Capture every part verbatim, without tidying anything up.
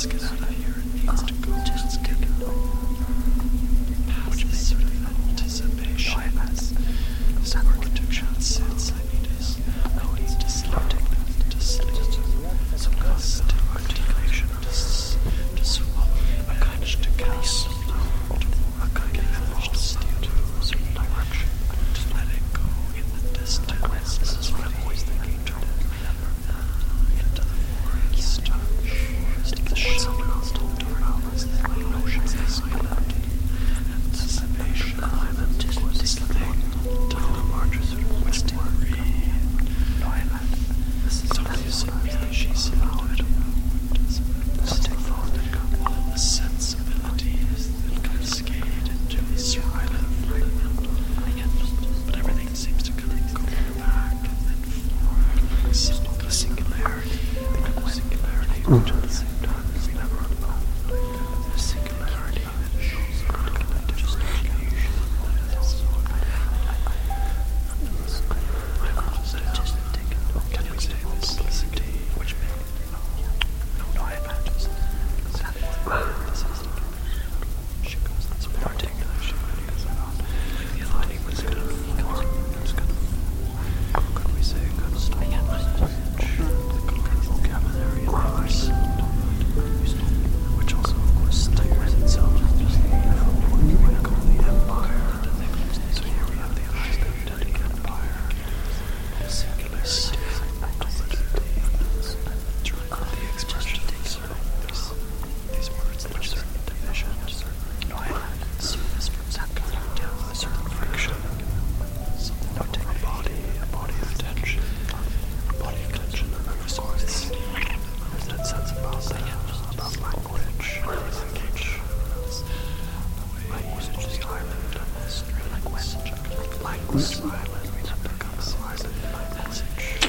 let's get out of here. It needs to go. Just get it. Which makes sort of anticipation. This architecture that sits. I need is. I need to sleep. To sleep. Some kind of articulation. Just, just swallow. A kind of staccato. A kind of finished steel to a certain direction. Just let it go in the distance. This is what I'm always thinking. To into the forest. Stick the shit someone else told to around this thing. Like oceans is left. Anticipation. Climate. This thing. Till the marches are which to breathe. No, I had. This is something species of it. This phone that comes. All the sensibilities that cascade into the silent fragment. But everything seems to kind of go back and then forward. Like simple singularity. The singularity which at the same time is never alone. The singularity that shows a kind of distribution that is also a kind of I'm just can we say simplicity which may no no I have just she goes that's particular she goes on like the aligning was kind of form it was kind of how could we say kind of language the kind of vocabulary of ours which also of course staggers itself just what we might call the empire so here we have the identity empire the singularity the expression these words that are certain division certain service from that kind of down a certain friction something no take a body a body of tension a body of tension and then of course there's that sense about that about language language the way usage is silent language language silent becomes silent message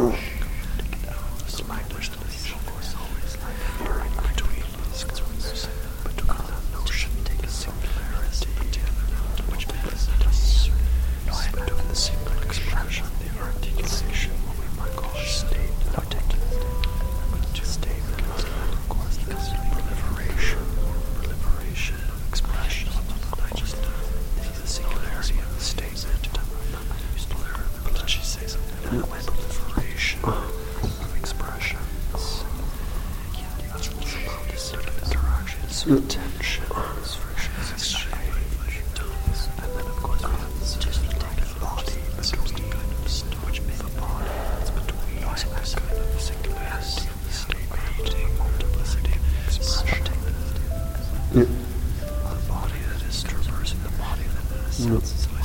this language that is of course always like here in between these concerns between that notion the singularity which makes it a certain between the single expression the articulation what we might call a state articulate to state that is of course because of proliferation proliferation of expression I just the singularity of the statement but let she say something like proliferation of expressions that's what's about this sort of interactions with tensions frictions exchange and then of course we have this just like a body between which makes the body that's between us and that kind of singularity of the statement multiplicity of expression the body that is traversing the body that in a sense is